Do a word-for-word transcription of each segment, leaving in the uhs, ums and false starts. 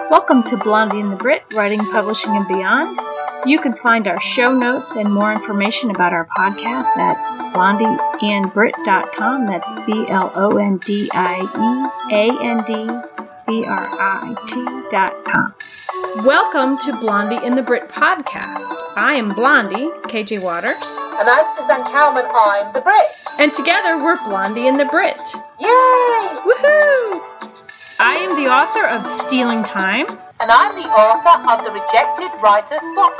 Welcome to Blondie and the Brit, Writing, Publishing, and Beyond. You can find our show notes and more information about our podcast at blondie and brit dot com. That's B L O N D I E A N D B R I T dot com. Welcome to Blondie and the Brit podcast. I am Blondie, K J Waters. And I'm Suzanne Cowman, I'm the Brit. And together we're Blondie and the Brit. Yay! Woohoo! I am the author of Stealing Time. And I'm the author of the Rejected Writers Book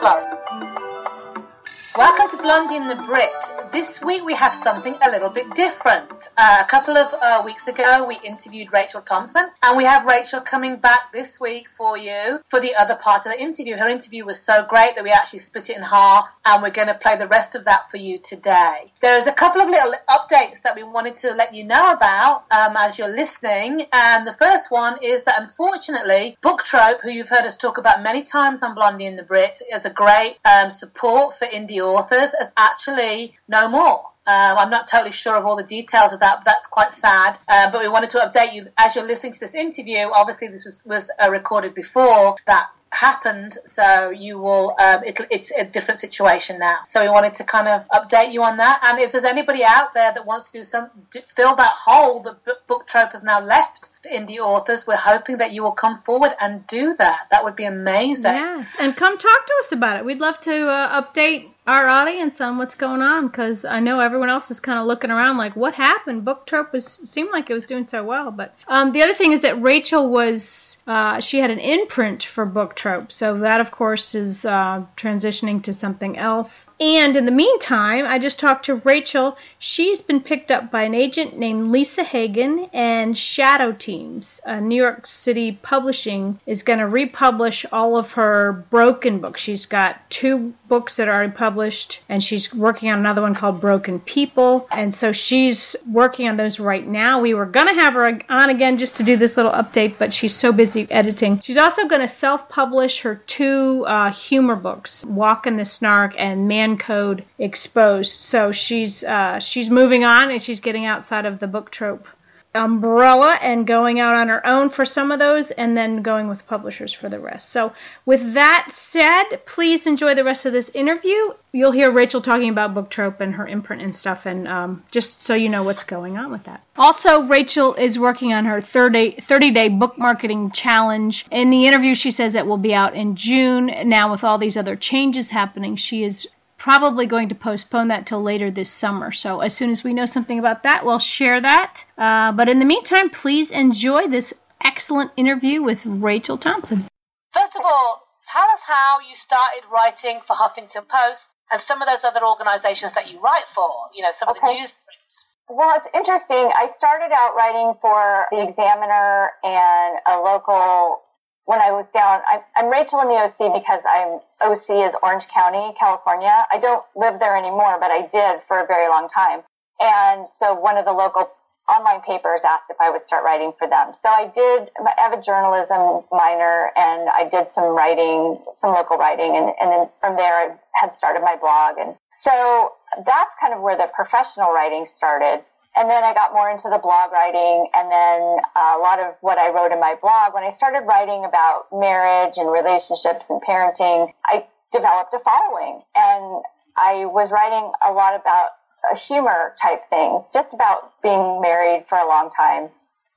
Club. Welcome to Blondie and the Brit. This week we have something a little bit different. Uh, a couple of uh, weeks ago we interviewed Rachel Thompson, and we have Rachel coming back this week for you for the other part of the interview. Her interview was so great that we actually split it in half, and we're going to play the rest of that for you today. There is a couple of little updates that we wanted to let you know about um, as you're listening, and the first one is that unfortunately Book Trope, who you've heard us talk about many times on Blondie and the Brit, is a great um, support for indie authors, is actually no more. Um, I'm not totally sure of all the details of that, but that's quite sad. Uh, but we wanted to update you as you're listening to this interview. Obviously, this was, was uh, recorded before that happened, so you will, um, it, it's a different situation now. So we wanted to kind of update you on that. And if there's anybody out there that wants to do some, fill that hole that Book Trope has now left for indie authors, we're hoping that you will come forward and do that. That would be amazing. Yes, and come talk to us about it. We'd love to uh, update our audience on what's going on, because I know everyone else is kind of looking around like, what happened? Book Trope was seemed like it was doing so well. But um, the other thing is that Rachel was, uh, she had an imprint for Book Trope, so that, of course, is uh, transitioning to something else. And in the meantime, I just talked to Rachel. She's been picked up by an agent named Lisa Hagen, and Shadow Teams, uh, New York City Publishing, is going to republish all of her Broken books. She's got two books that are already published, and she's working on another one called Broken People, and so she's working on those right now. We were going to have her on again just to do this little update, but she's so busy editing. She's also going to self-publish her two uh, humor books, Walk in the Snark and Man Code Exposed. So she's uh, she's moving on, and she's getting outside of the Book Trope umbrella and going out on her own for some of those, and then going with publishers for the rest. So with that said, please enjoy the rest of this interview. You'll hear Rachel talking about Book Trope and her imprint and stuff, and um, just so you know what's going on with that. Also, Rachel is working on her thirty-day book marketing challenge. In the interview, she says it will be out in June. Now, with all these other changes happening, she is probably going to postpone that till later this summer. So as soon as we know something about that, we'll share that. Uh, but in the meantime, please enjoy this excellent interview with Rachel Thompson. First of all, tell us how you started writing for Huffington Post and some of those other organizations that you write for, you know, some of okay. the newsprints. Well, it's interesting. I started out writing for The Examiner and a local, when I was down, I, I'm Rachel in the O C because I'm O C is Orange County, California. I don't live there anymore, but I did for a very long time. And so one of the local online papers asked if I would start writing for them. So I did, I have a journalism minor, and I did some writing, some local writing, and, and then from there I had started my blog. And so that's kind of where the professional writing started. And then I got more into the blog writing, and then a lot of what I wrote in my blog, when I started writing about marriage and relationships and parenting, I developed a following. And I was writing a lot about humor type things, just about being married for a long time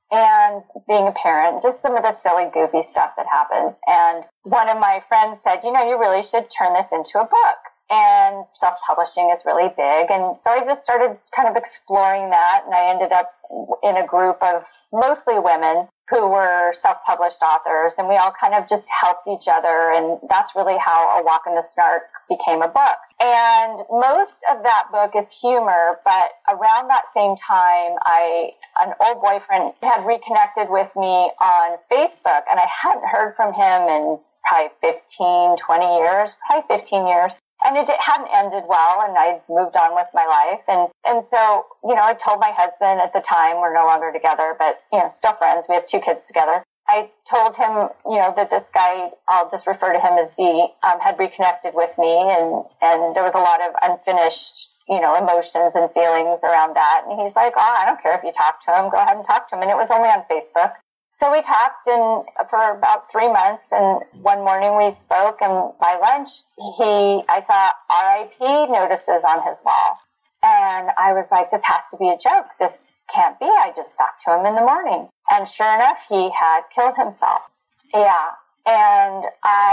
and being a parent, just some of the silly, goofy stuff that happens. And one of my friends said, you know, you really should turn this into a book. And self-publishing is really big. And so I just started kind of exploring that, and I ended up in a group of mostly women who were self-published authors, and we all kind of just helped each other, and that's really how A Walk in the Snark became a book. And most of that book is humor, but around that same time, I an old boyfriend had reconnected with me on Facebook, and I hadn't heard from him in probably fifteen, twenty years, probably fifteen years. And it hadn't ended well, and I moved on with my life. And, and so, you know, I told my husband at the time, we're no longer together, but, you know, still friends. We have two kids together. I told him, you know, that this guy, I'll just refer to him as D, um, had reconnected with me, and, and there was a lot of unfinished, you know, emotions and feelings around that. And he's like, oh, I don't care if you talk to him. Go ahead and talk to him. And it was only on Facebook. So we talked and for about three months, and one morning we spoke, and by lunch, he, I saw R I P notices on his wall. And I was like, this has to be a joke. This can't be. I just talked to him in the morning. And sure enough, he had killed himself. Yeah. And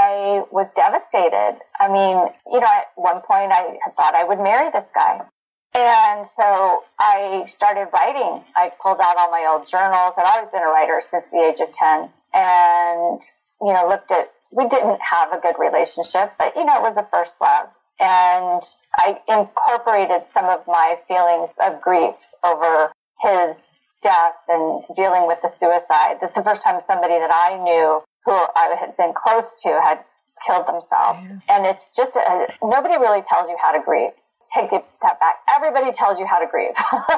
I was devastated. I mean, you know, at one point I had thought I would marry this guy. And so I started writing. I pulled out all my old journals. I've always been a writer since the age of ten. And, you know, looked at, we didn't have a good relationship, but, you know, it was a first love. And I incorporated some of my feelings of grief over his death and dealing with the suicide. This is the first time somebody that I knew who I had been close to had killed themselves. Yeah. And it's just, a, nobody really tells you how to grieve. Take that back. Everybody tells you how to grieve.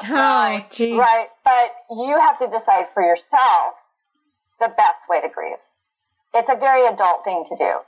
Oh, geez. Right. But you have to decide for yourself the best way to grieve. It's a very adult thing to do.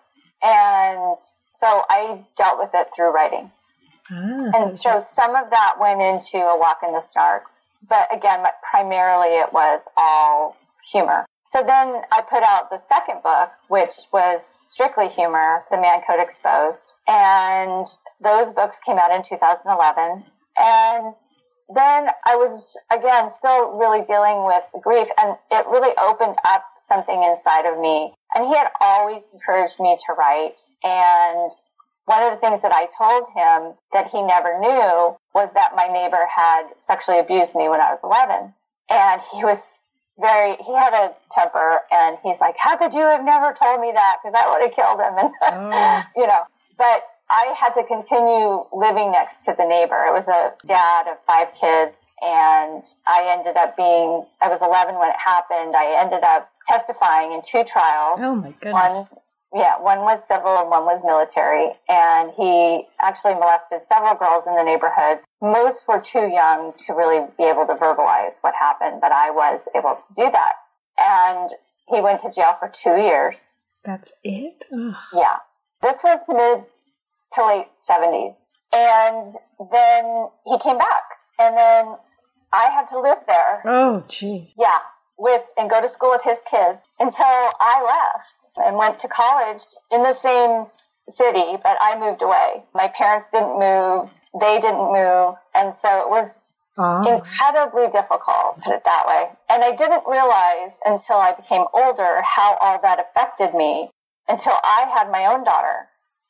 And so I dealt with it through writing. Ah, and so true. Some of that went into A Walk in the Snark. But again, primarily it was all humor. So then I put out the second book, which was strictly humor, The Man Code Exposed. And those books came out in two thousand eleven. And then I was, again, still really dealing with grief. And it really opened up something inside of me. And he had always encouraged me to write. And one of the things that I told him that he never knew was that my neighbor had sexually abused me when I was eleven. And he was very, he had a temper, and he's like, how could you have never told me that? Because I would have killed him. And, oh. you know, but I had to continue living next to the neighbor. It was a dad of five kids, and I ended up being, I was eleven when it happened. I ended up testifying in two trials. Oh, my goodness. One, yeah, one was civil and one was military. And he actually molested several girls in the neighborhood. Most were too young to really be able to verbalize what happened, but I was able to do that. And he went to jail for two years. That's it? Ugh. Yeah. This was mid to late seventies. And then he came back. And then I had to live there. Oh, geez. Yeah. With, and go to school with his kids until I left and went to college in the same city, but I moved away. My parents didn't move. They didn't move. And so it was oh. incredibly difficult, put it that way. And I didn't realize until I became older how all that affected me until I had my own daughter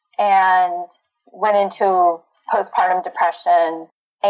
and went into postpartum depression,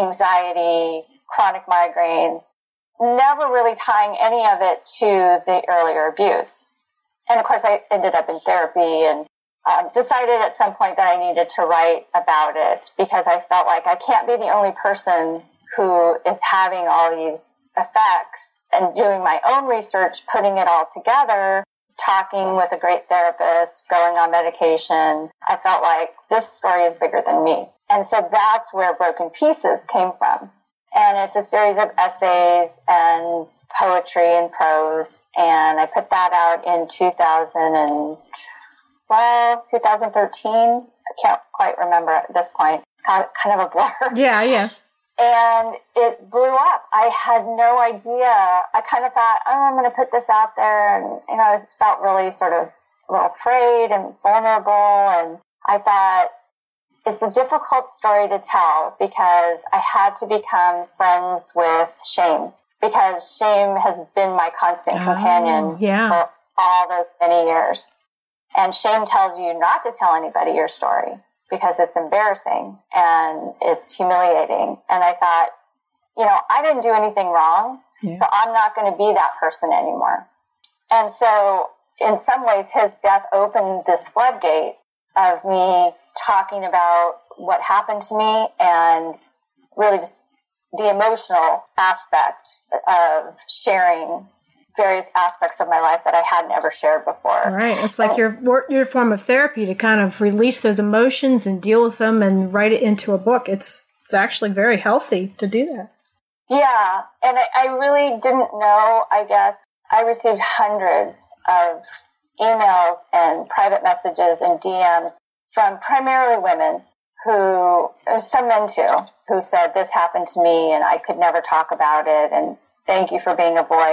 anxiety, chronic migraines, never really tying any of it to the earlier abuse. And of course, I ended up in therapy and um, decided at some point that I needed to write about it because I felt like I can't be the only person who is having all these effects, and doing my own research, putting it all together, talking with a great therapist, going on medication. I felt like this story is bigger than me. And so that's where Broken Pieces came from. And it's a series of essays and poetry and prose. And I put that out in two thousand twelve, two thousand thirteen. I can't quite remember at this point. It's kind of a blur. Yeah, yeah. And it blew up. I had no idea. I kind of thought, oh, I'm going to put this out there. And, you know, I just felt really sort of a little afraid and vulnerable. And I thought, it's a difficult story to tell because I had to become friends with shame, because shame has been my constant oh, companion yeah. for all those many years. And shame tells you not to tell anybody your story because it's embarrassing and it's humiliating. And I thought, you know, I didn't do anything wrong, yeah. so I'm not going to be that person anymore. And so in some ways, his death opened this floodgate of me talking about what happened to me and really just the emotional aspect of sharing various aspects of my life that I hadn't ever shared before. Right. It's like and, your your form of therapy to kind of release those emotions and deal with them and write it into a book. It's it's actually very healthy to do that. Yeah. And I, I really didn't know, I guess. I received hundreds of emails and private messages and D Ms from primarily women who, there's some men too, who said, this happened to me and I could never talk about it, and thank you for being a voice.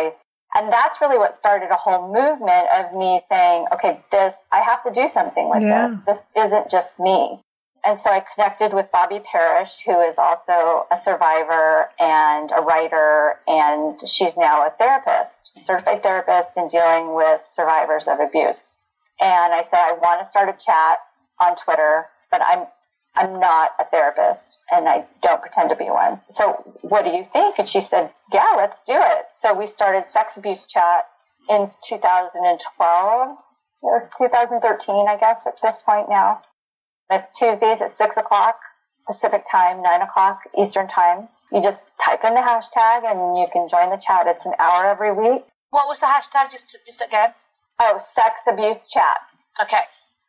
And that's really what started a whole movement of me saying, okay, this, I have to do something with Yeah. this. This isn't just me. And so I connected with Bobby Parrish, who is also a survivor and a writer, and she's now a therapist, a certified therapist in dealing with survivors of abuse. And I said, I want to start a chat on Twitter, but I'm I'm not a therapist, and I don't pretend to be one. So what do you think? And she said, yeah, let's do it. So we started Sex Abuse Chat in two thousand twelve or two thousand thirteen, I guess, at this point now. It's Tuesdays at six o'clock Pacific time, nine o'clock Eastern time. You just type in the hashtag and you can join the chat. It's an hour every week. What was the hashtag? Just, just again. Oh, Sex Abuse Chat. Okay.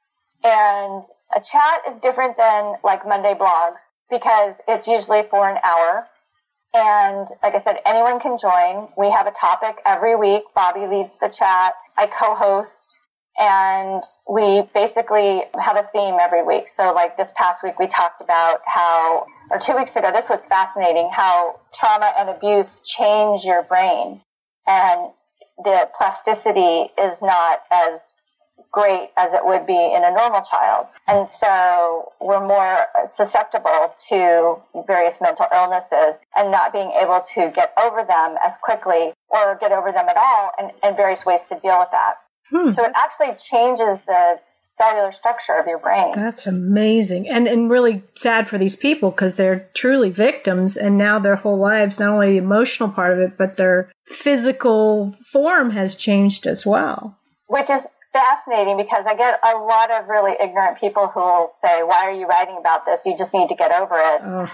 And a chat is different than like Monday blogs because it's usually for an hour. And like I said, anyone can join. We have a topic every week. Bobby leads the chat. I co-host. And we basically have a theme every week. So like this past week, we talked about how, or two weeks ago, this was fascinating, how trauma and abuse change your brain. And the plasticity is not as great as it would be in a normal child. And so we're more susceptible to various mental illnesses and not being able to get over them as quickly or get over them at all, and, and various ways to deal with that. Hmm. So it actually changes the cellular structure of your brain. That's amazing. And and really sad for these people because they're truly victims, and now their whole lives, not only the emotional part of it, but their physical form has changed as well. Which is fascinating because I get a lot of really ignorant people who will say, why are you writing about this? You just need to get over it. Oh.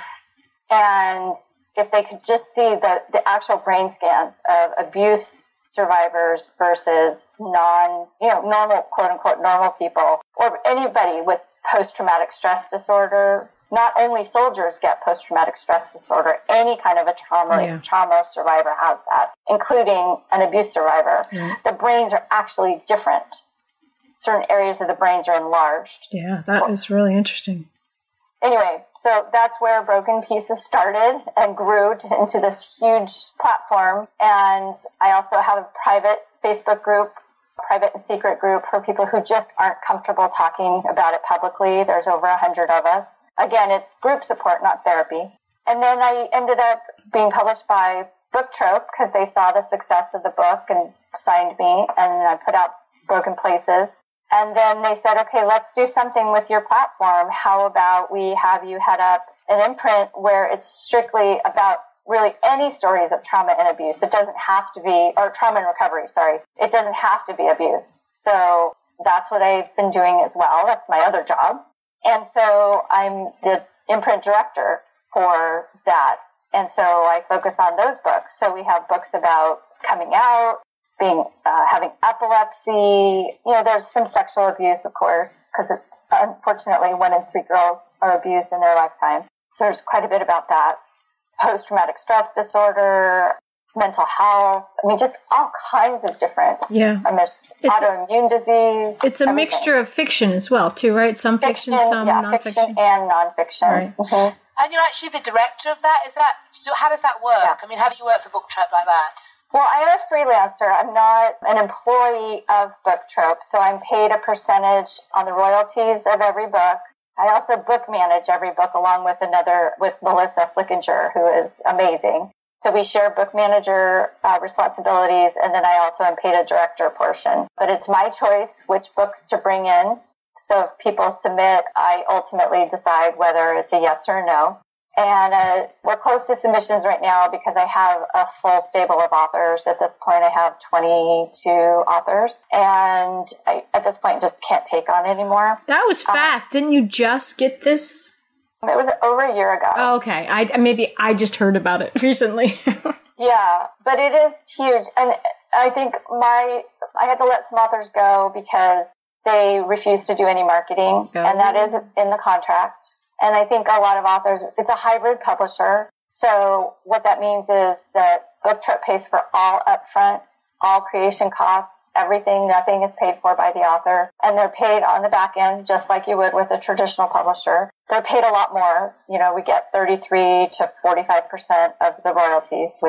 And if they could just see the, the actual brain scans of abuse survivors versus non, you know, normal, quote unquote, normal people, or anybody with post-traumatic stress disorder. Not only soldiers get post-traumatic stress disorder, any kind of a trauma, yeah. trauma survivor has that, including an abuse survivor. Mm. The brains are actually different. Certain areas of the brains are enlarged. Yeah, that is really interesting. Anyway, so that's where Broken Pieces started and grew to, into this huge platform. And I also have a private Facebook group, private and secret group for people who just aren't comfortable talking about it publicly. There's over a hundred of us. Again, it's group support, not therapy. And then I ended up being published by Book Trope because they saw the success of the book and signed me, and I put out Broken Places. And then they said, okay, let's do something with your platform. How about we have you head up an imprint where it's strictly about really any stories of trauma and abuse. It doesn't have to be, or trauma and recovery, sorry. It doesn't have to be abuse. So that's what I've been doing as well. That's my other job. And so I'm the imprint director for that. And so I focus on those books. So we have books about coming out, being, uh, having epilepsy. You know, there's some sexual abuse, of course, because it's unfortunately one in three girls are abused in their lifetime. So there's quite a bit about that. Post-traumatic stress disorder, mental health. I mean, just all kinds of different. Yeah. I mean, there's it's autoimmune a, disease. It's a everything. Mixture of fiction as well, too, right? Some fiction, fiction some yeah, nonfiction. Fiction and nonfiction. Right. Mm-hmm. And you're actually the director of that? Is that, so how does that work? Yeah. I mean, how do you work for Book Trope like that? Well, I am a freelancer. I'm not an employee of Book Trope, so I'm paid a percentage on the royalties of every book. I also book manage every book along with another, with Melissa Flickinger, who is amazing. So we share book manager uh, responsibilities, and then I also am paid a director portion. But it's my choice which books to bring in. So if people submit, I ultimately decide whether it's a yes or a no. And uh, we're close to submissions right now because I have a full stable of authors. At this point, I have twenty-two authors. And I, at this point, just can't take on anymore. That was fast. Um, Didn't you just get this? It was over a year ago. Oh, okay. I maybe I just heard about it recently. Yeah, but it is huge. And I think my I had to let some authors go because they refused to do any marketing. Oh. And that is in the contract. And I think a lot of authors, it's a hybrid publisher. So what that means is that Book Trope pays for all upfront, all creation costs, everything, nothing is paid for by the author. And they're paid on the back end, just like you would with a traditional publisher. They're paid a lot more. You know, we get thirty-three to forty-five percent of the royalties, which is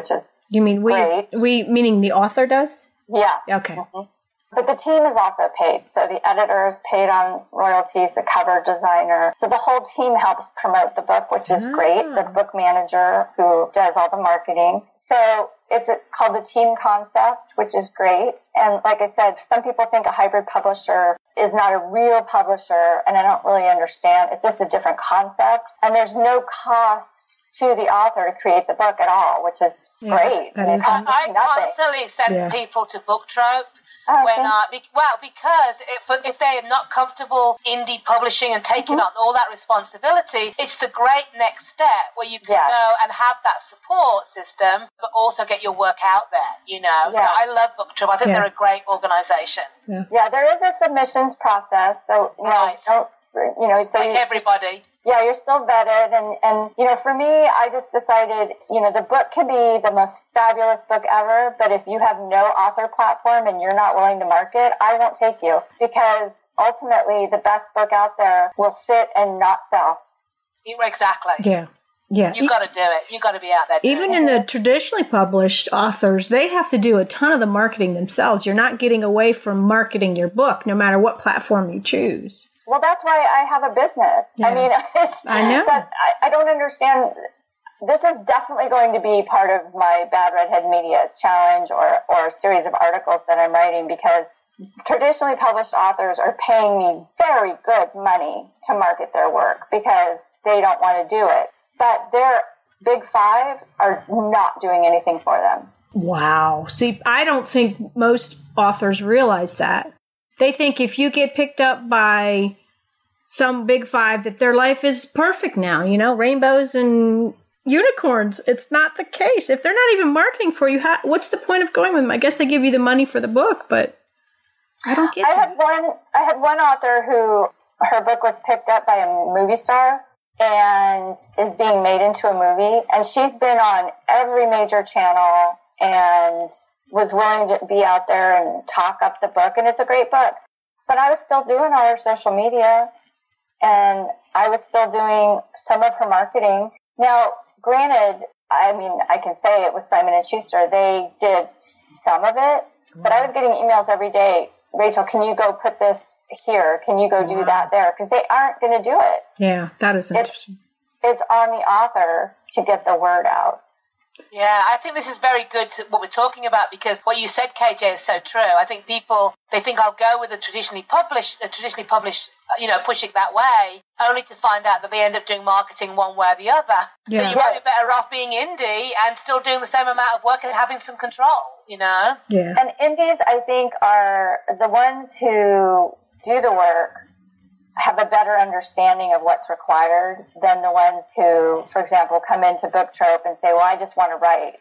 You mean we? great. We meaning the author does? Yeah. Okay. Mm-hmm. But the team is also paid. So the editor is paid on royalties, the cover designer. So the whole team helps promote the book, which is Ah. great. The book manager who does all the marketing. So it's called the team concept, which is great. And like I said, some people think a hybrid publisher is not a real publisher, and I don't really understand. It's just a different concept. And there's no cost to the author to create the book at all, which is Yeah, great. that is I, I nothing. constantly send Yeah. people to Booktrope. Oh, When, okay. uh, be, well, because if, if they're not comfortable indie publishing and taking Mhm. on all that responsibility, it's the great next step where you can Yes. go and have that support system, but also get your work out there, you know. Yeah. So I love Booktrope. I think Yeah. they're a great organisation. Yeah, there is a submissions process. So, you know, Right. don't, you know, so Like you, everybody. yeah, you're still vetted. And, and, you know, for me, I just decided, you know, the book can be the most fabulous book ever, but if you have no author platform and you're not willing to market, I won't take you, because ultimately the best book out there will sit and not sell. You- Exactly. Yeah. Yeah. You've got to do it. You've got to be out there doing Even it. in the traditionally published authors, they have to do a ton of the marketing themselves. You're not getting away from marketing your book, no matter what platform you choose. Well, that's why I have a business. Yeah. I mean, it's, I know. That, I, I don't understand. This is definitely going to be part of my Bad Redhead Media challenge or, or a series of articles that I'm writing, because traditionally published authors are paying me very good money to market their work because they don't want to do it. But their big five are not doing anything for them. Wow. See, I don't think most authors realize that. They think if you get picked up by some big five that their life is perfect now, you know, rainbows and unicorns. It's not the case. If they're not even marketing for you, how, what's the point of going with them? I guess they give you the money for the book, but I don't get I that. had one, I had one author who her book was picked up by a movie star and is being made into a movie. And she's been on every major channel and was willing to be out there and talk up the book. And it's a great book. But I was still doing all her social media, and I was still doing some of her marketing. Now, granted, I mean, I can say it was Simon and Schuster. They did some of it, but I was getting emails every day. Rachel, can you go put this here? Can you go do Wow. that there? Because they aren't going to do it. Yeah, that is interesting. It's on the author to get the word out. Yeah, I think this is very good to what we're talking about, because what you said, K J, is so true. I think people, they think I'll go with a traditionally published, a traditionally published, you know, push it that way, only to find out that they end up doing marketing one way or the other. Yeah. So you might be better off being indie and still doing the same amount of work and having some control, you know? Yeah. And indies, I think, are the ones who do the work, have a better understanding of what's required than the ones who, for example, come into Booktrope and say, well, I just want to write.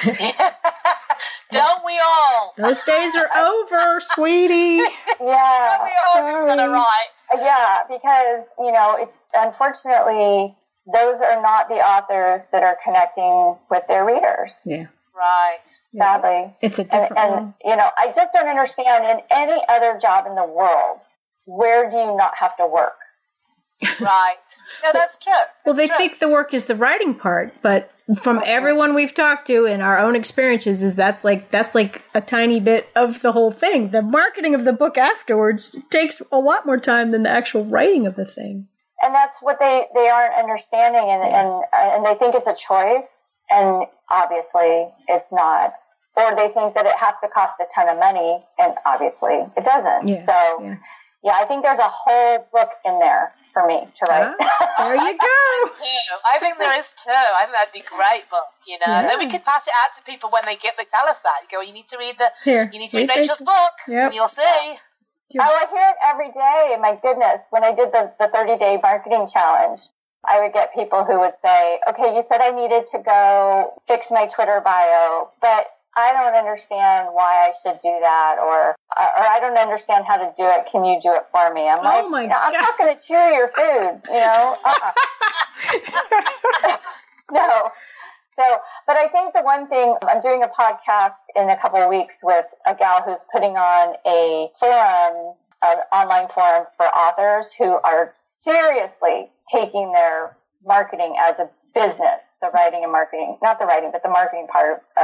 Don't we all? Those days are over, sweetie. Yeah. Don't we all just want to write? Yeah, because, you know, it's unfortunately, those are not the authors that are connecting with their readers, Yeah. Right. sadly. It's a And, different and one. you know, I just don't understand, in any other job in the world, where do you not have to work? Right. No, that's true. Well, they That's true. think the work is the writing part, but from everyone we've talked to and our own experiences, is that's like that's like a tiny bit of the whole thing. The marketing of the book afterwards takes a lot more time than the actual writing of the thing. And that's what they, they aren't understanding, and, and, and they think it's a choice, and obviously it's not. Or they think that it has to cost a ton of money, and obviously it doesn't. Yeah, So, yeah. yeah, I think there's a whole book in there for me to write. Ah, there you go. Too. I think there is too. I think that'd be a great book, you know. Yeah. Then we could pass it out to people when they get they tell us that. You go, you need to read the Here, you need to read read Rachel's Rachel. book, Yep. and you'll see. Oh, I hear it every day. My goodness. When I did the, the thirty-day marketing challenge, I would get people who would say, okay, you said I needed to go fix my Twitter bio, but I don't understand why I should do that, or or I don't understand how to do it. Can you do it for me? I'm like, Oh my no, I'm God. not going to chew your food, you know? Uh-uh. No. So, but I think the one thing, I'm doing a podcast in a couple of weeks with a gal who's putting on a forum, an online forum for authors who are seriously taking their marketing as a business, the writing and marketing, not the writing, but the marketing part of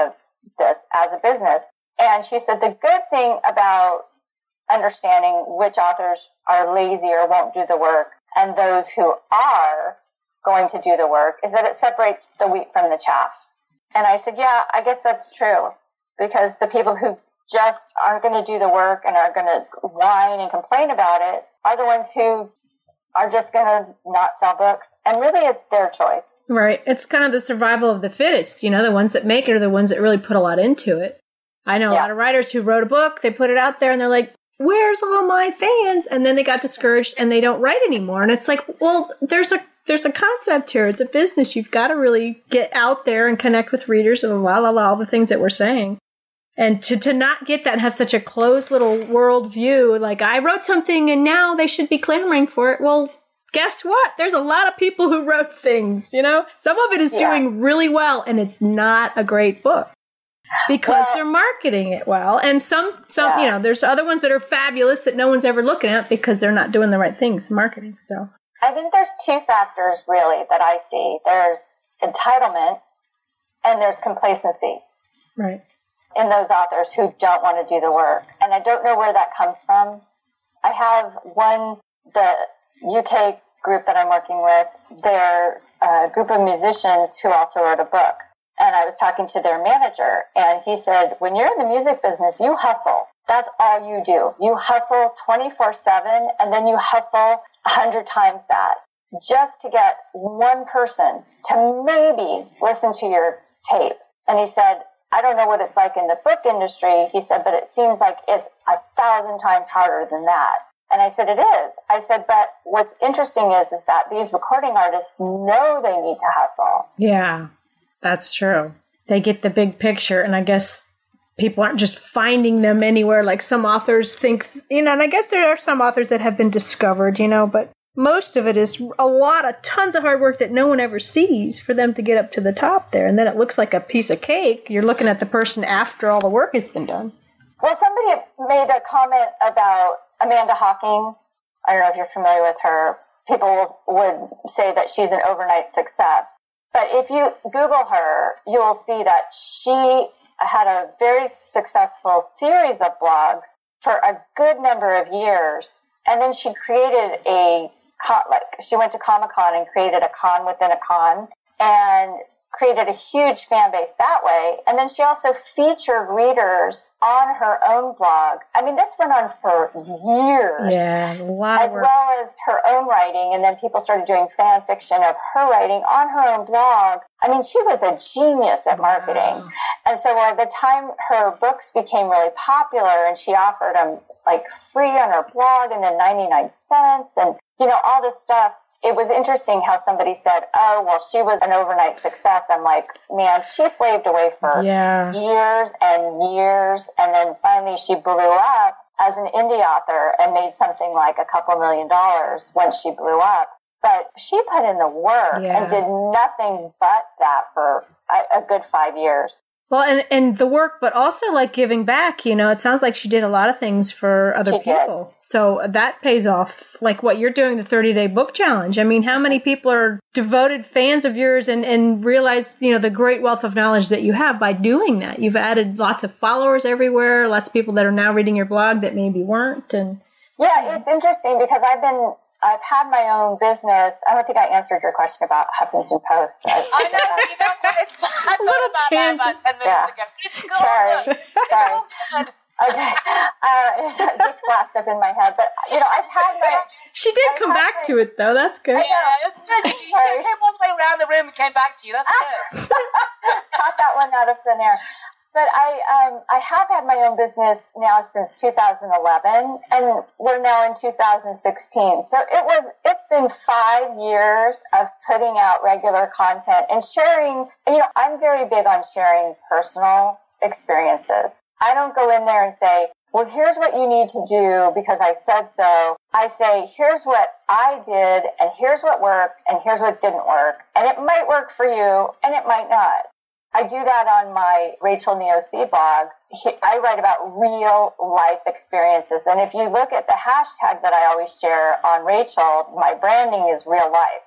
this as a business. And she said the good thing about understanding which authors are lazy or won't do the work and those who are going to do the work is that it separates the wheat from the chaff. And I said, yeah, I guess that's true, because the people who just aren't going to do the work and are going to whine and complain about it are the ones who are just going to not sell books. And really, it's their choice. Right. It's kind of the survival of the fittest. You know, the ones that make it are the ones that really put a lot into it. I know a yeah. lot of writers who wrote a book, they put it out there and they're like, where's all my fans? And then they got discouraged and they don't write anymore. And it's like, well, there's a there's a concept here. It's a business. You've got to really get out there and connect with readers and la la la, all the things that we're saying. And to, to not get that and have such a closed little world view, like I wrote something and now they should be clamoring for it. Well, guess what? There's a lot of people who wrote things, you know? Some of it is yeah. doing really well and it's not a great book because well, they're marketing it well. And some, some yeah. you know, there's other ones that are fabulous that no one's ever looking at because they're not doing the right things marketing. So I think there's two factors really that I see. There's entitlement and there's complacency. Right. In those authors who don't want to do the work. And I don't know where that comes from. I have one, the U K group that I'm working with, they're a group of musicians who also wrote a book. And I was talking to their manager, and he said, when you're in the music business, you hustle. That's all you do. You hustle twenty-four seven, and then you hustle a hundred times that just to get one person to maybe listen to your tape. And he said, I don't know what it's like in the book industry, he said, but it seems like it's a thousand times harder than that. And I said, it is. I said, but what's interesting is, is that these recording artists know they need to hustle. Yeah, that's true. They get the big picture, and I guess people aren't just finding them anywhere like some authors think, you know, and I guess there are some authors that have been discovered, you know, but most of it is a lot of tons of hard work that no one ever sees for them to get up to the top there. And then it looks like a piece of cake. You're looking at the person after all the work has been done. Well, somebody made a comment about Amanda Hawking. I don't know if you're familiar with her. People will, would say that she's an overnight success. But if you Google her, you'll see that she had a very successful series of blogs for a good number of years. And then she created a Con, like she went to Comic-Con and created a con within a con and created a huge fan base that way. And then she also featured readers on her own blog. I mean, this went on for years. Yeah, a lot of as work. well as her own writing. And then people started doing fan fiction of her writing on her own blog. I mean, she was a genius at marketing. Wow. And so by the time her books became really popular and she offered them like free on her blog and then ninety-nine cents and, you know, all this stuff, it was interesting how somebody said, oh, well, she was an overnight success. I'm like, man, she slaved away for yeah. years and years. And then finally she blew up as an indie author and made something like a couple million dollars when she blew up. But she put in the work yeah. and did nothing but that for a, a good five years. Well, and, and the work, but also like giving back, you know, it sounds like she did a lot of things for other she people. Did. So that pays off, like what you're doing, the thirty-day book challenge. I mean, how many people are devoted fans of yours and, and realize, you know, the great wealth of knowledge that you have by doing that? You've added lots of followers everywhere, lots of people that are now reading your blog that maybe weren't. And yeah, it's interesting because I've been... I've had my own business. I don't think I answered your question about Huffington Post. I, I know, you know what? It's, I thought about that about ten minutes yeah. ago. It's good. Sorry. It's Sorry. good. Okay. Uh, it just flashed up in my head. But, you know, I've had my... She did I've come back my, to it, though. That's good. Yeah, it's good. You, you came all the way around the room and came back to you. That's good. Caught that one out of thin air. But I um I have had my own business now since two thousand eleven, and we're now in two thousand sixteen. So it was it's been five years of putting out regular content and sharing. You know, I'm very big on sharing personal experiences. I don't go in there and say, well, here's what you need to do because I said so. I say, here's what I did, and here's what worked, and here's what didn't work. And it might work for you, and it might not. I do that on my Rachel in the O C blog. I write about real life experiences. And if you look at the hashtag that I always share on Rachel, my branding is real life.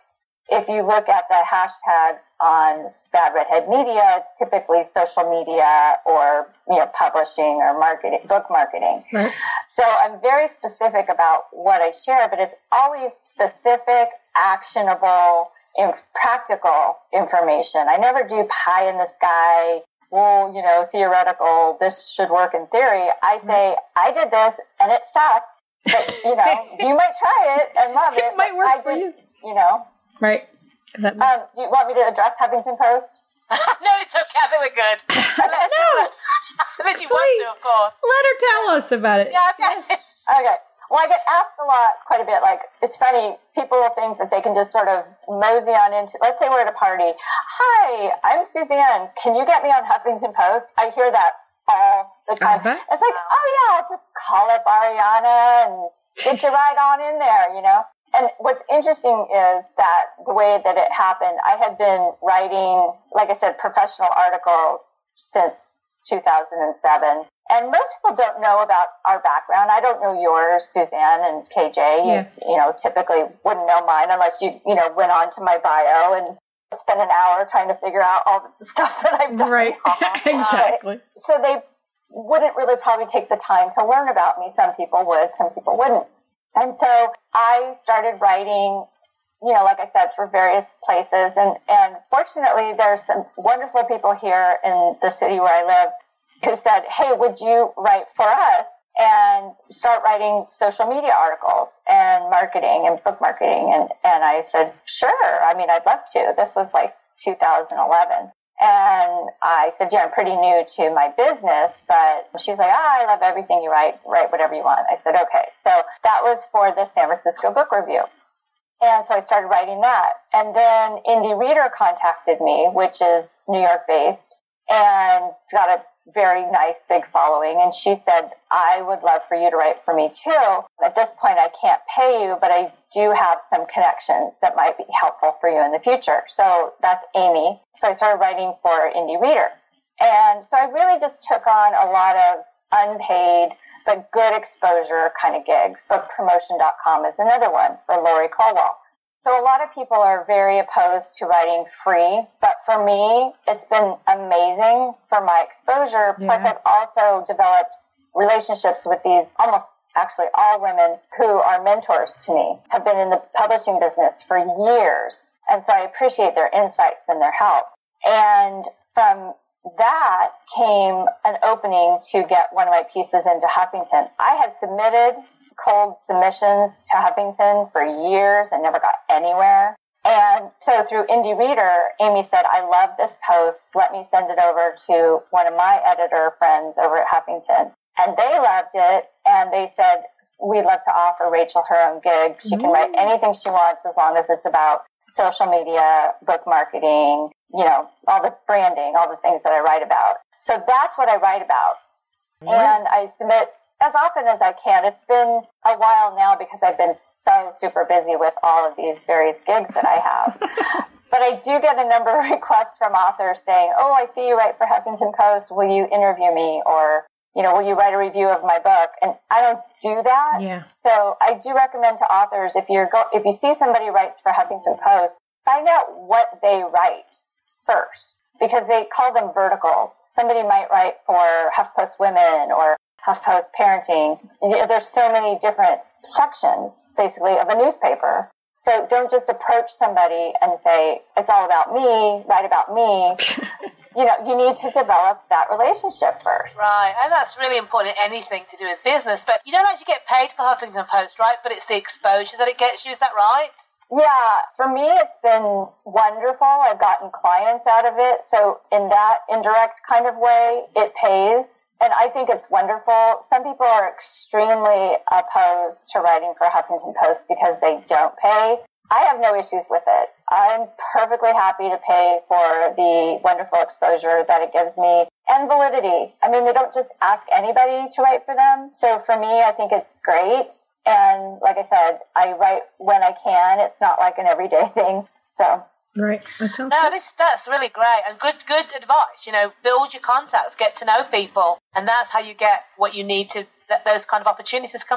if you look at the hashtag on Bad Redhead Media, it's typically social media or, you know, publishing or marketing, book marketing. Right. So I'm very specific about what I share, but it's always specific, actionable, and practical information. I never do pie in the sky, well, you know, theoretical, this should work in theory. I say, I did this and it sucked, but, you know, you might try it and love it. It might work I for did, you. You know. Right. That um, do you want me to address Huffington Post? No, it's okay. I think we're good. Unless, No. unless you want to, of course. Let her tell us about it. Yeah, okay. Okay. Well, I get asked a lot, quite a bit. Like, it's funny, people will think that they can just sort of mosey on into, let's say we're at a party. Hi, I'm Suzanne. Can you get me on Huffington Post? I hear that all the time. Uh-huh. It's like, oh yeah, I'll just call up Ariana and get you right on in there, you know? And what's interesting is that the way that it happened, I had been writing, like I said, professional articles since two thousand seven. And most people don't know about our background. I don't know yours, Suzanne and K J. Yeah. You, you know, typically wouldn't know mine unless you, you know, went on to my bio and spent an hour trying to figure out all the stuff that I've done. Right. Exactly. So they wouldn't really probably take the time to learn about me. Some people would, some people wouldn't. And so I started writing, you know, like I said, for various places. And, and fortunately, there's some wonderful people here in the city where I live who said, hey, would you write for us and start writing social media articles and marketing and book marketing? And, and I said, sure. I mean, I'd love to. This was like two thousand eleven. And I said, yeah, I'm pretty new to my business, but she's like, ah, I love everything you write, write whatever you want. I said, okay. So that was for the San Francisco Book Review. And so I started writing that. And then Indie Reader contacted me, which is New York based, and got a very nice big following. And she said, I would love for you to write for me too. At this point, I can't pay you, but I do have some connections that might be helpful for you in the future. So that's Amy. So I started writing for Indie Reader. And so I really just took on a lot of unpaid but good exposure kind of gigs. book promotion dot com is another one for Lori Colwell. So a lot of people are very opposed to writing free, but for me, it's been amazing for my exposure. Yeah. Plus, I've also developed relationships with these almost actually all women who are mentors to me, have been in the publishing business for years. And so I appreciate their insights and their help. And from that came an opening to get one of my pieces into Huffington. I had submitted cold submissions to Huffington for years and never got anywhere. And so through Indie Reader, Amy said, I love this post. Let me send it over to one of my editor friends over at Huffington. And they loved it. And they said, we'd love to offer Rachel her own gig. She can write anything she wants as long as it's about social media, book marketing, you know, all the branding, all the things that I write about. So that's what I write about. Mm-hmm. And I submit as often as I can. It's been a while now because I've been so super busy with all of these various gigs that I have. But I do get a number of requests from authors saying, oh, I see you write for Huffington Post. Will you interview me? Or, you know, will you write a review of my book? And I don't do that. Yeah. So I do recommend to authors, if you're go- if you see somebody writes for Huffington Post, find out what they write first, because they call them verticals. Somebody might write for HuffPost Women or HuffPost Parenting. There's so many different sections, basically, of a newspaper. So don't just approach somebody and say, it's all about me, write about me. You know, you need to develop that relationship first. Right, and that's really important in anything to do with business. But you don't actually get paid for Huffington Post, right? But it's the exposure that it gets you, is that right? Yeah, for me, it's been wonderful. I've gotten clients out of it. So in that indirect kind of way, it pays. And I think it's wonderful. Some people are extremely opposed to writing for Huffington Post because they don't pay. I have no issues with it. I'm perfectly happy to pay for the wonderful exposure that it gives me and validity. I mean, they don't just ask anybody to write for them. So for me, I think it's great. And like I said, I write when I can. It's not like an everyday thing. So. Right. That sounds no, good. this that's really great and good good advice. You know, build your contacts, get to know people, and that's how you get what you need to that those kind of opportunities come along.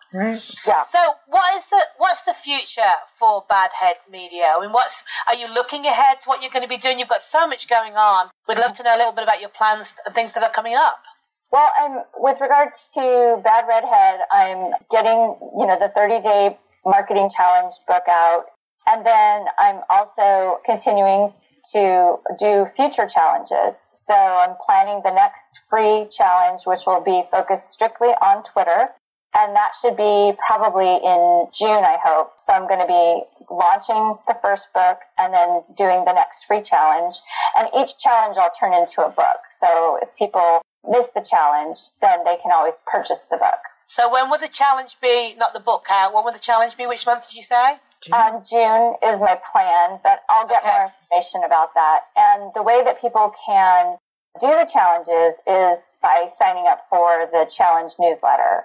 Right. Yeah. So what is the what's the future for Bad Head Media? I mean, what's are you looking ahead to what you're going to be doing? You've got so much going on. We'd love to know a little bit about your plans and things that are coming up. Well, I'm, with regards to Bad Redhead, I'm getting, you know, the thirty-day marketing challenge book out. And then I'm also continuing to do future challenges. So I'm planning the next free challenge, which will be focused strictly on Twitter. And that should be probably in June, I hope. So I'm going to be launching the first book and then doing the next free challenge. And each challenge I'll turn into a book. So if people miss the challenge, then they can always purchase the book. So when will the challenge be, not the book out, when will the challenge be? Which month did you say? June. Um, June is my plan, but I'll get okay. more information about that. And the way that people can do the challenges is by signing up for the challenge newsletter.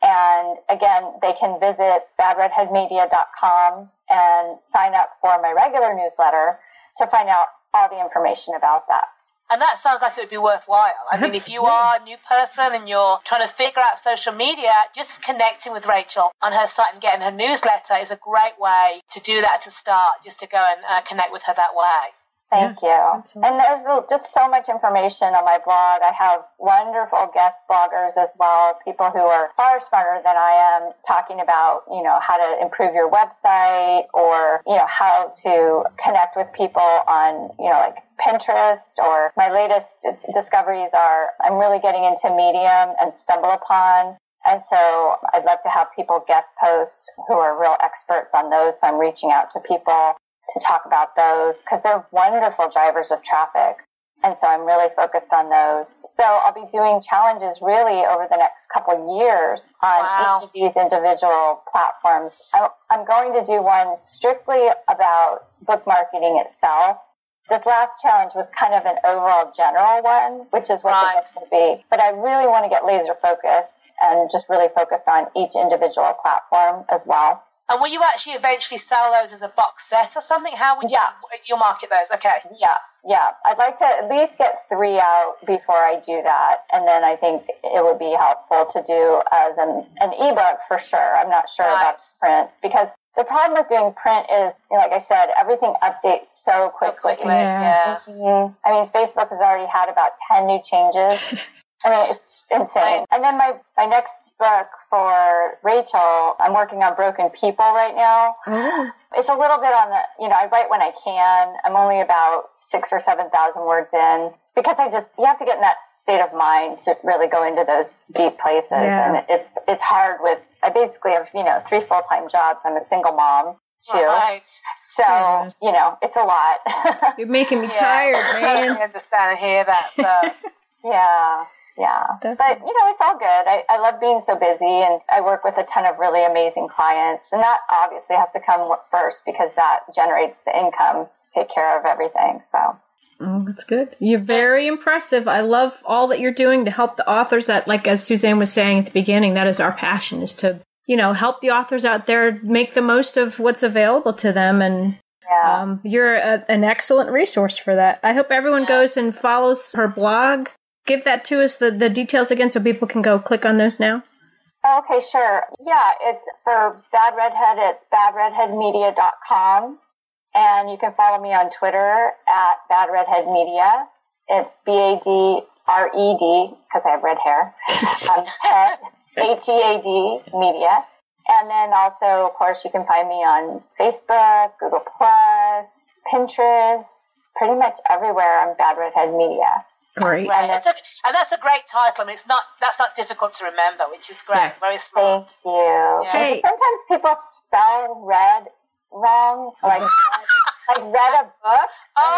And again, they can visit bad redhead media dot com and sign up for my regular newsletter to find out all the information about that. And that sounds like it would be worthwhile. I Absolutely. mean, if you are a new person and you're trying to figure out social media, just connecting with Rachel on her site and getting her newsletter is a great way to do that to start, just to go and uh, connect with her that way. Thank yeah, you. Absolutely. And there's just so much information on my blog. I have wonderful guest bloggers as well, people who are far smarter than I am, talking about, you know, how to improve your website or, you know, how to connect with people on, you know, like Pinterest. Or my latest discoveries are I'm really getting into Medium and StumbleUpon. And so I'd love to have people guest post who are real experts on those. So I'm reaching out to people to talk about those because they're wonderful drivers of traffic. And so I'm really focused on those. So I'll be doing challenges really over the next couple of years on wow. each of these individual platforms. I'm going to do one strictly about book marketing itself. This last challenge was kind of an overall general one, which is what right. the book will be. But I really want to get laser focused and just really focus on each individual platform as well. And will you actually eventually sell those as a box set or something? How would you yeah. you'll market those? Okay. Yeah, yeah. I'd like to at least get three out before I do that. And then I think it would be helpful to do as an, an ebook for sure. I'm not sure right. about print because the problem with doing print is, you know, like I said, everything updates so quickly. quickly yeah. Mm-hmm. I mean, Facebook has already had about ten new changes. I mean, it's insane. Right. And then my, my next book for Rachel, I'm working on Broken People right now. Mm. It's a little bit on the, you know, I write when I can. I'm only about six or seven thousand words in because I just, you have to get in that state of mind to really go into those deep places. Yeah. And it's, it's hard with, I basically have, you know, three full-time jobs. I'm a single mom too. Right. So, yeah. you know, it's a lot. You're making me yeah. tired, man. I understand and hear that. So. yeah. Yeah, Definitely. But, you know, it's all good. I, I love being so busy, and I work with a ton of really amazing clients. And that obviously has to come first because that generates the income to take care of everything. So, oh, that's good. You're very impressive. I love all that you're doing to help the authors that, like as Suzanne was saying at the beginning, that is our passion, is to, you know, help the authors out there make the most of what's available to them. And yeah. um, you're a, an excellent resource for that. I hope everyone yeah. goes and follows her blog. Give that to us, the, the details again, so people can go click on those now. Okay, sure. Yeah, it's for Bad Redhead, it's bad redhead media dot com. And you can follow me on Twitter at Bad Redhead Media. It's B A D R E D, because I have red hair. um, head, H E A D, media. And then also, of course, you can find me on Facebook, Google Plus, Pinterest, pretty much everywhere on Bad Redhead Media. Great. Right. It's a, and that's a great title. I mean, it's not, that's not difficult to remember, which is great. Yeah. Very smart. Thank you. Yeah. Hey. Sometimes people spell red wrong, like, like read a book.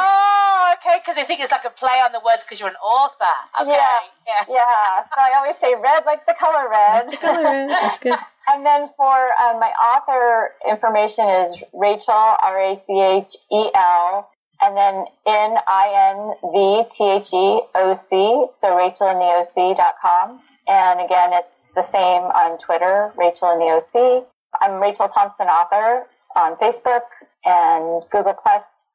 Oh, okay, because they think it's like a play on the words because you're an author. Okay. Yeah. Yeah. yeah. So I always say red like the color red. The color red. That's good. And then for um, my author information is Rachel, R A C H E L, and then N I N V T H E O C, so rachel in the o c dot com. And again, it's the same on Twitter, Rachel in the O C. I'm Rachel Thompson Author on Facebook and Google Plus,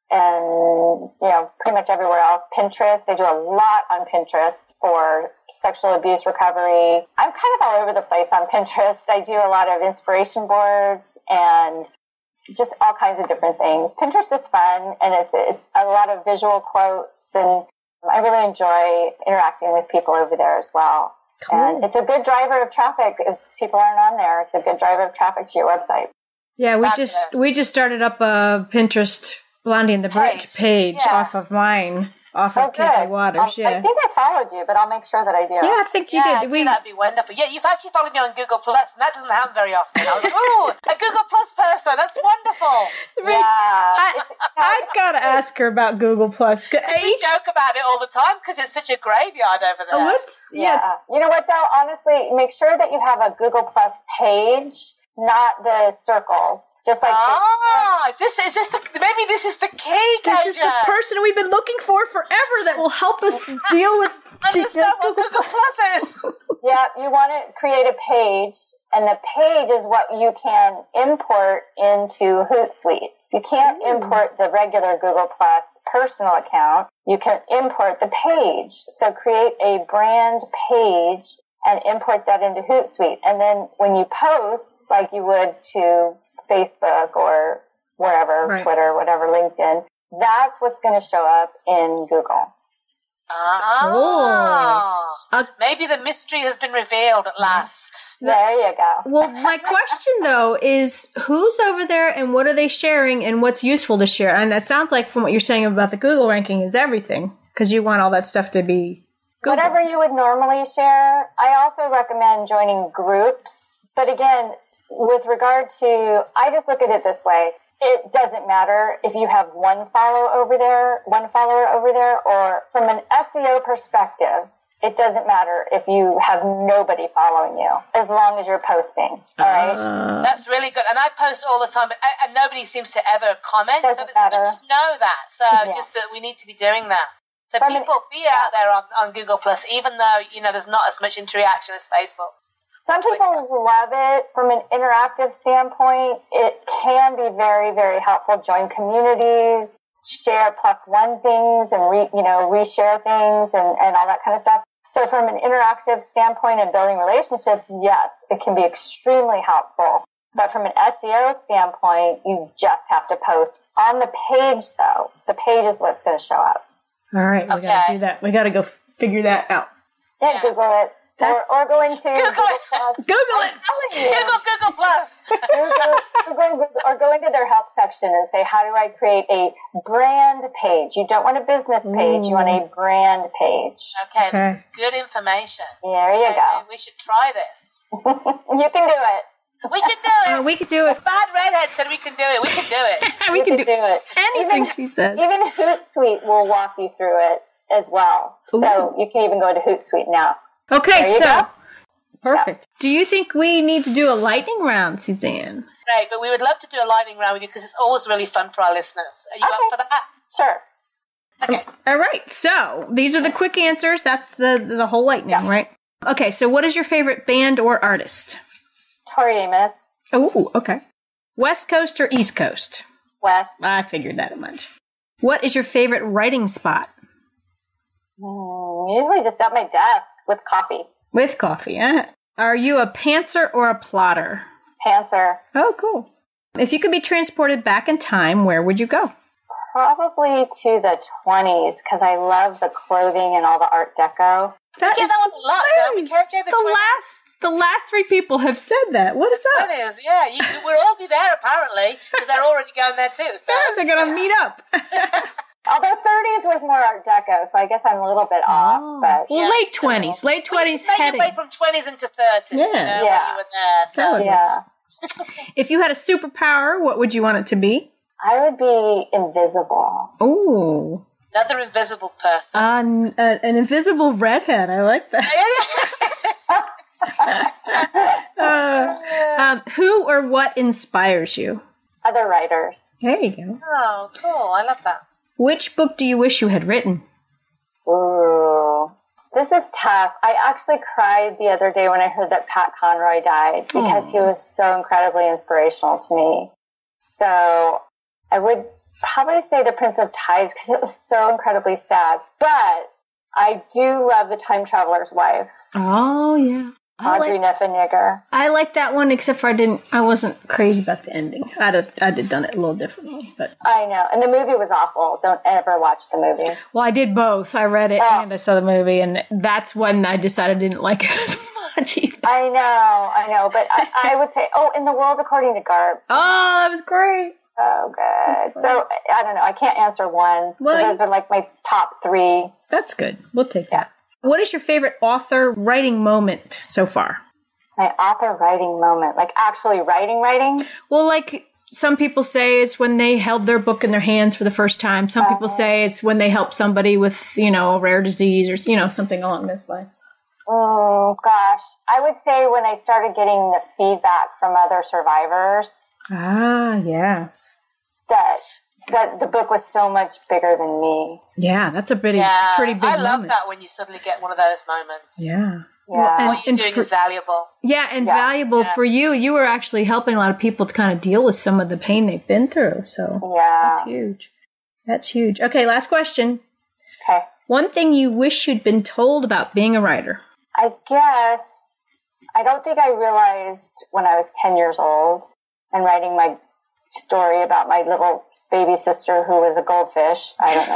and, you know, pretty much everywhere else. Pinterest, I do a lot on Pinterest for sexual abuse recovery. I'm kind of all over the place on Pinterest. I do a lot of inspiration boards and just all kinds of different things. Pinterest is fun, and it's it's a lot of visual quotes, and I really enjoy interacting with people over there as well. Cool. And it's a good driver of traffic. If people aren't on there, it's a good driver of traffic to your website. Yeah, we Fabulous. just we just started up a Pinterest Blondie and the Brit Page. page Yeah. off of mine, off Oh, of K J good. Waters. Um, Yeah, I think I followed you, but I'll make sure that I do. yeah, I think you Yeah, did. do, We that'd be wonderful. Yeah, you've actually followed me on Google Plus, and that doesn't happen very often. I was like, ooh, a Google Plus person. That's wonderful. Yeah. I, It's- I gotta ask her about Google Plus. We Each, joke about it all the time because it's such a graveyard over there. what's yeah. Yeah. You know what, though? Honestly, make sure that you have a Google Plus page, not the circles. Just like Ah, is this is this the maybe this is the key, This is the Kaja. person we've been looking for forever that will help us deal with. Understand what Google Plus is. Yeah, you want to create a page, and the page is what you can import into Hootsuite. You can't Ooh. import the regular Google Plus personal account. You can import the page. So create a brand page and import that into Hootsuite. And then when you post, like you would to Facebook or wherever, Right. Twitter, whatever, LinkedIn, that's what's going to show up in Google. Ah, Uh, maybe the mystery has been revealed at last. There you go. Well, my question though is, who's over there and what are they sharing and what's useful to share? And it sounds like from what you're saying about the Google ranking is everything, because you want all that stuff to be Google. Whatever you would normally share. I also recommend joining groups. But again, with regard to, I just look at it this way. It doesn't matter if you have one follow over there, one follower over there, or from an S E O perspective, it doesn't matter if you have nobody following you, as long as you're posting. All right. Uh, That's really good. And I post all the time, but and nobody seems to ever comment. So Doesn't it's matter. good to know that. So Yeah. just that we need to be doing that. So From an- people be out there on, on Google Plus, even though, you know, there's not as much interaction as Facebook. Some people love it. From an interactive standpoint, it can be very, very helpful. Join communities, share plus one things, and re, you know, reshare things and, and all that kind of stuff. So from an interactive standpoint and building relationships, yes, it can be extremely helpful. But from an S E O standpoint, you just have to post. On the page, though, the page is what's going to show up. all right, we Okay. gotta do that. We gotta go f- figure that out. Yeah, Yeah. Google it. Or, That's- or go into Google Google it. Plus. Google I'm it. telling you. Google Google Plus. Google, Google, or go into their help section and say, how do I create a brand page? You don't want a business page. You want a brand page. Okay, Okay. this is good information. There you Okay, go. we should try this. You can do it. We can do Uh, it. we could do it. Bad redhead said we can do it. We can do it. we You can can do do it. anything Even- she says. Even Hootsuite will walk you through it as well. So Ooh. you can even go to Hootsuite and ask. Okay, There you so go. perfect. Do you think we need to do a lightning round, Suzanne? Great, but we would love to do a lightning round with you because it's always really fun for our listeners. Are you Okay. up for that? Sure. Okay. All right. So these are the quick answers. That's the the whole lightning, Yeah. right? Okay. So what is your favorite band or artist? Tori Amos, Oh, okay. West Coast or East Coast? West. I figured that much. What is your favorite writing spot? Mm, usually just at my desk with coffee. With coffee, eh? Are you a pantser or a plotter? Pantser. Oh, cool. If you could be transported back in time, where would you go? Probably to the twenties because I love the clothing and all the Art Deco. That We get is that one a lot, don't we? nice. K J, the the twenties? last, the last three people have said that. What is The up? twenties, yeah. You, you will all be there apparently because they're already going there too. So Yeah, they're gonna meet up. Although thirties was more Art Deco, so I guess I'm a little bit off. Oh. But Well, Yeah, late still. twenties, late twenties Make your heading. way from twenties into thirties, Yeah. you know, Yeah. while you were there. So. That would- yeah, If you had a superpower, what would you want it to be? I would be invisible. Oh, Another invisible person. an, uh, an invisible redhead. I like that. Uh, um, who or what inspires you? Other writers. There you go. Oh, cool. I love that. Which book do you wish you had written? Ooh, this is tough. I actually cried the other day when I heard that Pat Conroy died because Aw. he was so incredibly inspirational to me. So I would probably say The Prince of Tides because it was so incredibly sad. But I do love The Time Traveler's Wife. Oh, yeah. I Audrey like, Niffenegger. I like that one, except for I didn't. I wasn't crazy about the ending. I'd have, I'd have done it a little differently, but I know, and the movie was awful. Don't ever watch the movie. Well, I did both. I read it oh. and I saw the movie, and that's when I decided I didn't like it as much. Either. I know, I know, but I, I would say, oh, In the World According to Garp. Oh, that was great. Oh, good. So I don't know. I can't answer one. Well, those are like my top three. That's good. We'll take that. What is your favorite author writing moment so far? My author writing moment, like actually writing, writing? Well, like some people say it's when they held their book in their hands for the first time. Some uh, people say it's when they help somebody with, you know, a rare disease or, you know, something along those lines. Oh, gosh. I would say when I started getting the feedback from other survivors. Ah, yes. That that the book was so much bigger than me. Yeah, that's a pretty, yeah, pretty big I love moment. that when you suddenly get one of those moments. Yeah. Yeah. Well, and, what you're doing for, is valuable. Yeah, and yeah. valuable yeah. for you. You were actually helping a lot of people to kind of deal with some of the pain they've been through. So yeah. that's huge. That's huge. Okay, last question. Okay. One thing you wish you'd been told about being a writer? I guess, I don't think I realized when I was ten years old and writing my story about my little baby sister who was a goldfish. I don't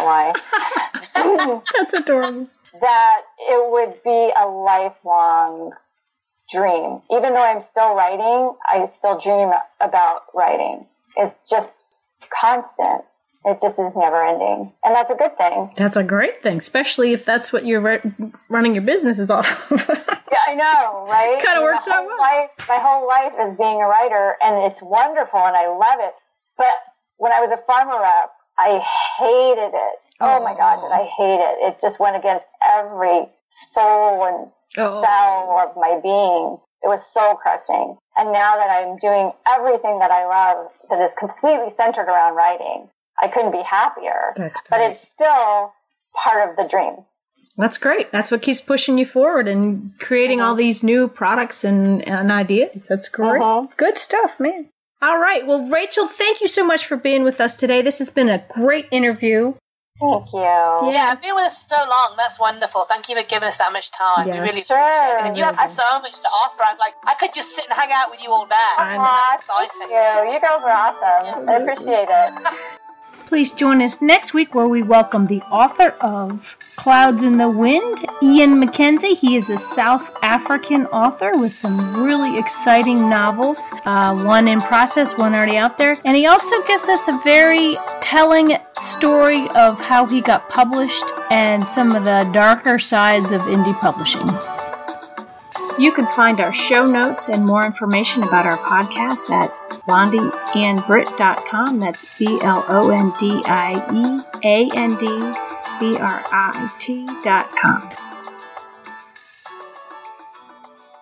know why. That's adorable. That it would be a lifelong dream. Even though I'm still writing, I still dream about writing. It's just constant. It just is never ending. And that's a good thing. That's a great thing, especially if that's what you're re- running your business is off of. Yeah, I know, right? Kind of works out well. Life, my whole life is being a writer, and it's wonderful, and I love it. But when I was a farmer rep, I hated it. Oh, my God, did I hate it. It just went against every soul and oh. cell of my being. It was soul crushing. And now that I'm doing everything that I love that is completely centered around writing, I couldn't be happier. That's great. But it's still part of the dream. That's great. That's what keeps pushing you forward and creating mm-hmm. all these new products and, and ideas. That's great. Mm-hmm. Good stuff, man. All right. Well, Rachel, thank you so much for being with us today. This has been a great interview. Thank you. Yeah, been with us so long. That's wonderful. Thank you for giving us that much time. Yes. We really sure. appreciate it. And you have so much to offer. I'm like, I could just sit and hang out with you all day. Aww, exciting. Thank you. You girls are awesome. I appreciate it. Please join us next week where we welcome the author of Clouds in the Wind, Ian McKenzie. He is a South African author with some really exciting novels, uh, one in process, one already out there. And he also gives us a very telling story of how he got published and some of the darker sides of indie publishing. You can find our show notes and more information about our podcast at blondie and brit dot com. That's B L O N D I E A N D B R I T dot com.